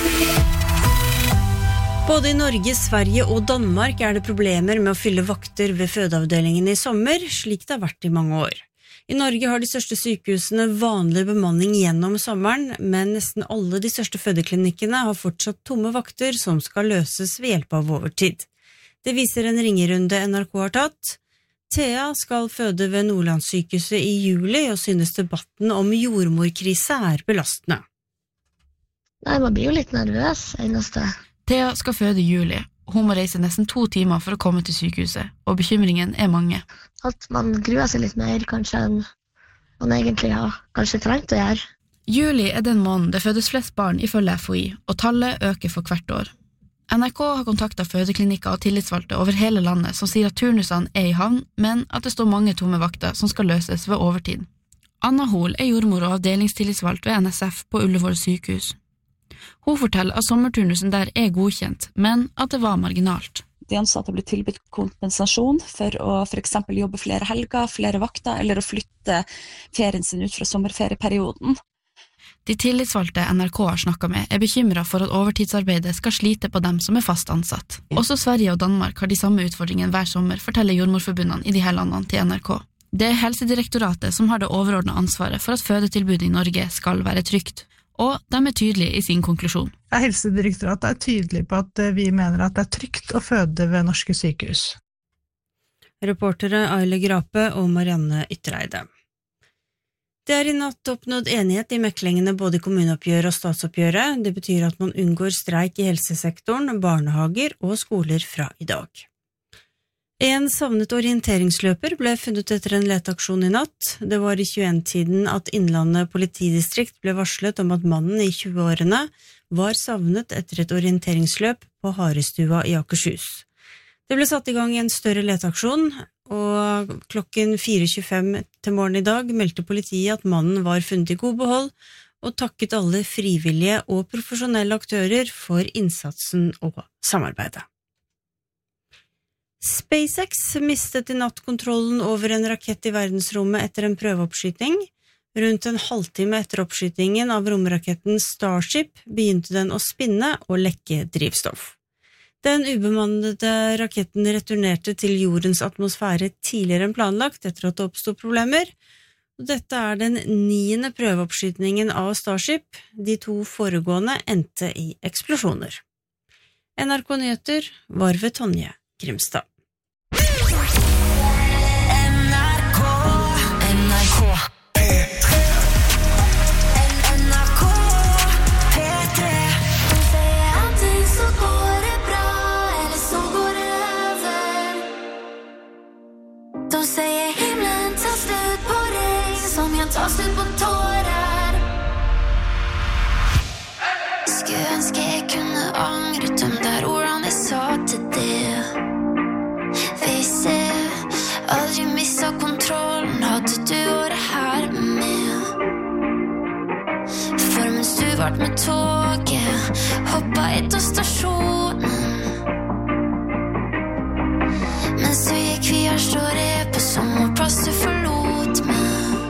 Både i Norge, Sverige og Danmark er det problemer med å fylle vakter ved fødeavdelingen i sommer, slik det har vært i mange år. I Norge har de største sykehusene vanlig bemanning gjennom sommeren, men nesten alle de største fødeklinikkene har fortsatt tomme vakter som skal løses ved hjelp av overtid. Det viser en ringerunde NRK har tatt. Thea skal føde ved Nordlandssykehuset i juli, og synes debatten om jordmorkrise er belastende. Nei, man blir jo litt nervøs, eneste. Thea skal føde i juli. Hun må reise nesten 2 timer for å komme til sykehuset, og bekymringen er mange. At man gruer seg litt mer, kanskje, enn man egentlig har kanskje trengt å gjøre. Juli er den måneden det fødes flest barn ifølge FHI, og tallet øker for hvert år. NRK har kontaktet fødeklinikker og tillitsvalgte over hele landet som sier at turnusene er i havn, men at det står mange tomme vakter som skal løses ved overtid. Anna Hol er jordmor og avdelingstillitsvalgt ved NSF på Ullevål sykehus. Hun forteller at sommerturnusen der er godkjent, men at det var marginalt. De ansatte ble tilbudt kompensasjon for å for eksempel jobbe flere helger, flere vakter, eller å flytte ferien sin ut fra sommerferieperioden. De tillitsvalgte NRK har snakket med er bekymret for at overtidsarbeidet skal slite på dem som er fast ansatt. Også Sverige og Danmark har de samme utfordringene hver sommer, forteller jordmorforbundene i de her landene til NRK. Det er Helsedirektoratet som har det overordnede ansvaret for at fødetilbudet i Norge skal være trygt, og de er tydelige i sin konklusjon. Helsedirektoratet er tydelig på at vi mener at det er trygt å føde ved norske sykehus. Reportere Aile Grape og Marianne Yttereide. Det er i natt oppnådd enighet i meklingene både i kommuneoppgjøret og statsoppgjøret. Det betyr at man unngår streik i helsesektoren, barnehager og skoler fra i dag. En savnet orienteringsløper ble funnet etter en leteaksjon i natt. Det var i 21-tiden at Innlandet politidistrikt ble varslet om at mannen i 20-årene var savnet etter et orienteringsløp på Harestua i Akershus. Det ble satt i gang en større leteaksjon, og klokken 4:25 til morgen i dag meldte politiet at mannen var funnet i god behold, og takket alle frivillige og profesjonelle aktører for innsatsen og samarbeidet. SpaceX mistet i natt kontrollen over en rakett i verdensrommet etter en prøveoppskyting. Rundt en halvtime etter oppskytingen av romraketten Starship begynte den å spinne og lekke drivstoff. Den ubemannede raketten returnerte til jordens atmosfære tidligere enn planlagt etter at det oppstod problemer. Dette den 9. prøveoppskytningen av Starship. De 2 foregående endte i eksplosjoner. NRK Nyheter var ved Tonje Grimstad. Ta slut på tårer. Skulle ønske jeg kunne angret dem der ordene jeg sa til det. Hvis jeg aldri mistet kontrollen, hadde du vært her med. For mens du vart med toget, hoppet etter stasjonen. Mens du gikk via står jeg på sommerplass du forlot meg.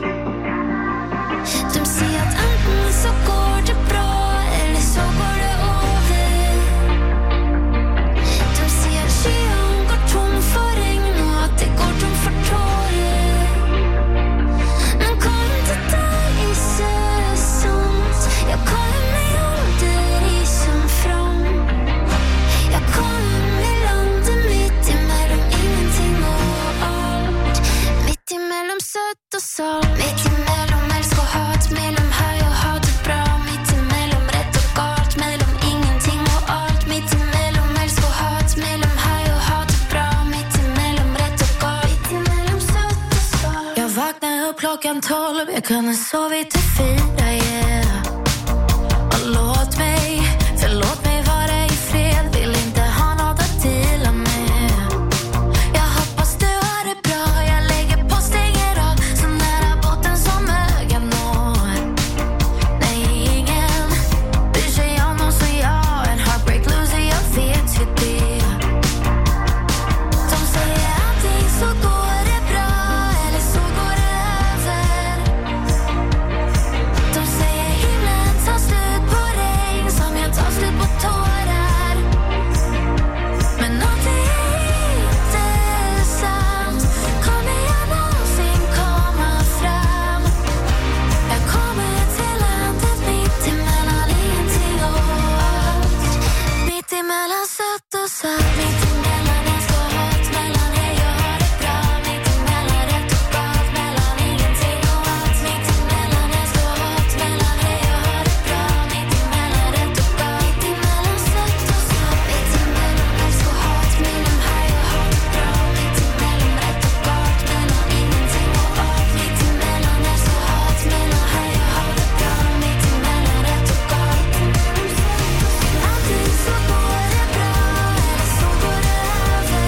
De sier at enten så går det bra, eller så går det over. De sier at skyen går tom for regn, og at det går tom for tårer. Men kom til deg i sant? Ja, kom meg aldri som fram. Ja, kom i landet midt imellom ingenting og alt. Midt imellom søtt og salt. Midt imellom elsk og hat, mellom høy og ha det bra. Midt imellom rett og galt, mellom ingenting og alt. Midt imellom elsk og hat, mellom høy og ha det bra. Midt imellom rett og galt, midt imellom søtt og salt. Jeg vaknade upp klockan 12, jag kunde sova till 4, yeah. Och låt mig, förlåt mig vara i fred. Vill inte ha något att dela med. Jag hoppas du har det bra. Jag lägger på, stänger av, så nära botten som ögat når. Nej, ingen bryr sig om någon så jag. En heartbreak loser, jag vet ju det. De säger allting så går det bra, eller så går det över. De säger himlen tar slut på regn, som jag tar slut på tårar. Men någonting är inte sant. Kommer jag någonsin komma fram? Jag kommer till landet mitt emellan ingenting och allt. Mitt emellan sött och salt. Mitt emellan älsk och hat, mellan hej och ha det bra. Mitt emellan rätt och galt, mellan ingenting och allt. Mitt emellan älsk och hat, mellan hej och ha det bra. Mitt emellan rätt och galt, mitt emellan sött och salt. Mitt emellan älsk och hat, mellan hej och ha det bra. Mitt emellan rätt och galt, mellan ingenting och allt. Mitt emellan älsk och hat, mellan hej och ha det bra. Mitt emellan rätt och galt. Alltid så går det bra, eller så går det över.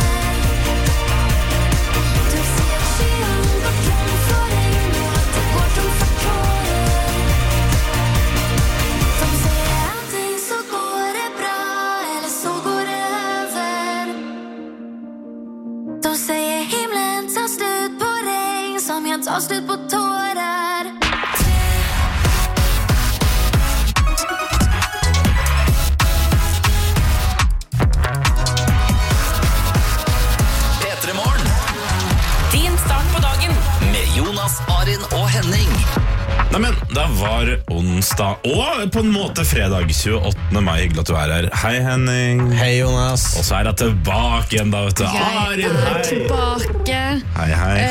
Du ser skyen går tom for regn, og at det går tom for tårer. De sier allting så går det bra, eller så går det över. De sier himlen tar slut på regn, som jeg tar slut på tårer. P3 Morgen Din start på dagen. med Jonas, Arin og Henning. Nei, men det var onsdag og på en måte fredag 28. mai. Hyggelig at du er her. Hei, Henning. Hei, Jonas. Og så er jeg tilbake igjen da, vet du. Arin, hei. tilbake. Hei, hei.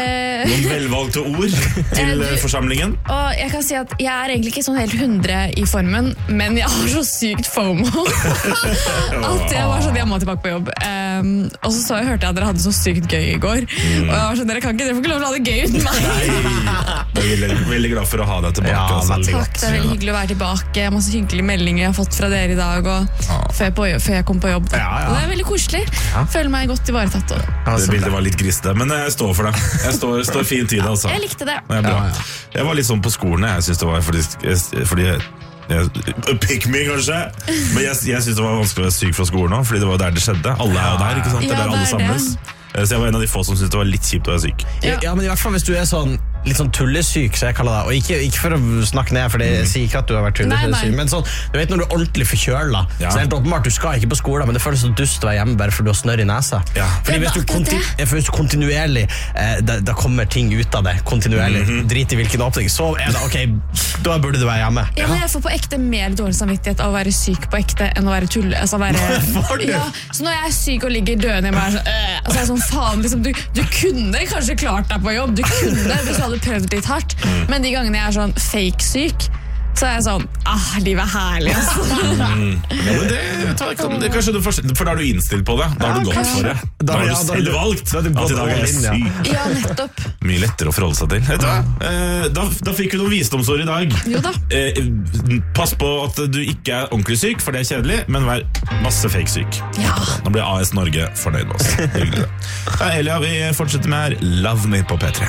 Noen velvalgte ord til forsamlingen? Og jeg kan si at jeg egentlig ikke sånn helt 100 i formen, men jeg har så sykt FOMO at jeg var sånn, jeg må tilbake på jobb. Og så hørte jeg at dere hadde så sykt gøy i går. Og jeg var sånn, dere får ikke lov til å ha det gøy uten meg. Jeg er veldig glad for å ha deg tilbake. Takk, det er veldig hyggelig å være tilbake. Masse hyggelige meldinger jeg har fått fra dere i dag, og før jeg kom på jobb. Og det er veldig koselig. Føler meg godt ivaretatt. Det bildet var litt griste, men jeg står for det. Jeg står fint i det, altså. Jeg likte det. Det er bra. Jeg var litt sånn på skolen, jeg synes det var fordi pick me kanskje, men jeg synes det var vanskelig å være syk fra skolen også, fordi det var der det skjedde. Alle er jo der, ikke sant? Det er der alle samles. Så jeg var en av de få som syntes det var litt kjipt å være syk. Ja, men i hvert fall hvis du er sånn litt sånn tullesyk, så jeg kaller det, og ikke for å snakke ned, for det sier ikke at du har vært tullesyk, men sånn, du vet når du er ordentlig forkjøla, så er det helt åpenbart, du skal ikke på skolen, men det føles så dust å være hjemme bare fordi du har snørr i nesa. Fordi hvis du kontinuerlig, da kommer ting ut av det, kontinuerlig, drit i hvilken åpning, så er det, ok, da burde du være hjemme. Ja, men jeg får på ekte mer dårlig samvittighet av å være syk på ekte enn å være tulle, altså så når jeg er syk og ligger døende hjemme, så er jeg sånn, faen, liksom, du kunne kanskje klart deg på jobb, du kunne, hvis du hadde prøvd litt hardt, men de gangene jeg er sånn fake syk, så er jeg sånn, livet er herlig, altså. Ja, men det er kanskje for da er du innstilt på det, da har du gått for det. Da har du selv valgt at i dag er jeg syk. Ja, nettopp. Mye lettere å forholde seg til. Da fikk vi noen visdomsord i dag. Jo da. Pass på at du ikke er ordentlig syk, for det er kjedelig, men vær masse fake syk. Ja. Nå blir AS Norge fornøyd med oss. Hyggelig. Elia, vi fortsetter med her Love Me på P3.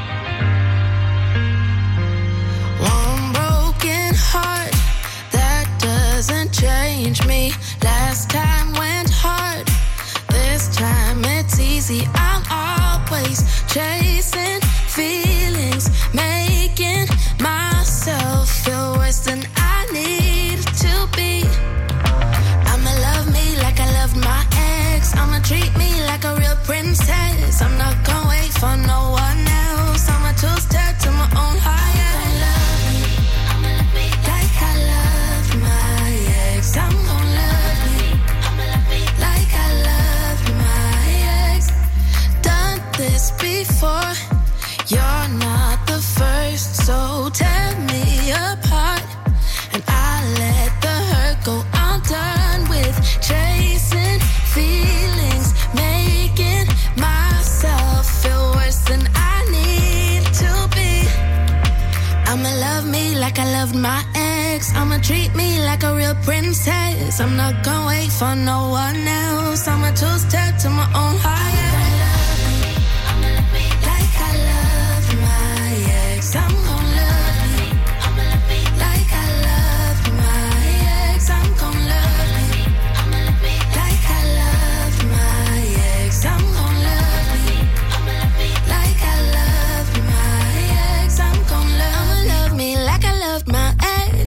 Heart that doesn't change me. Last time went hard, this time it's easy. I'm always chasing feelings, making myself feel worse than I need to be. I'ma love me like I loved my ex. I'ma treat me like a real princess. I'm not gonna wait for no one else. I'ma two-step to my own higher. I'm gonna love me like I love my ex. Done this before, you're not the first, so tear me apart and I let the hurt go. I'm done with chasing feelings, making myself feel worse than I need to be. I'ma love me like I loved my ex. I'ma treat me like a real princess. I'm not gonna wait for no one else. I'ma two-step to my own higher.